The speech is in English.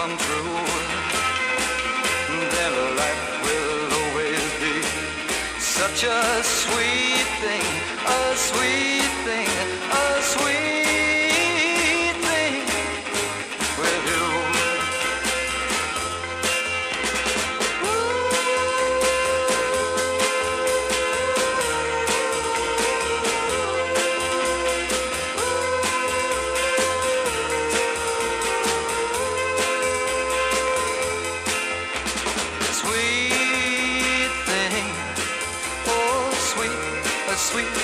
come true, then life will always be such a sweet thing, a sweet thing, a sweet thing with you. Sweet thing, oh sweet, a sweet